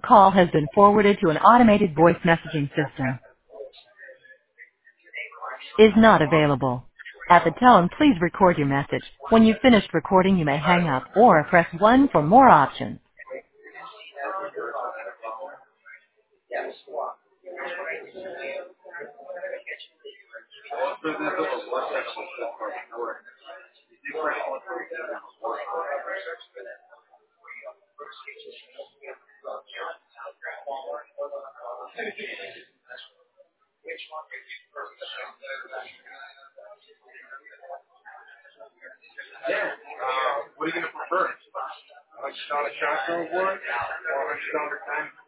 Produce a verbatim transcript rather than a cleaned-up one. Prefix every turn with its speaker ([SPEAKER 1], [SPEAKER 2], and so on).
[SPEAKER 1] call has been forwarded to an automated voice messaging system. Is not available. At the tone, please record your message. When you've finished recording, you may hang up or press one for more options.
[SPEAKER 2] Yeah. Uh, what are you going to prefer? one hundred dollars shotgun wood or one hundred dollars time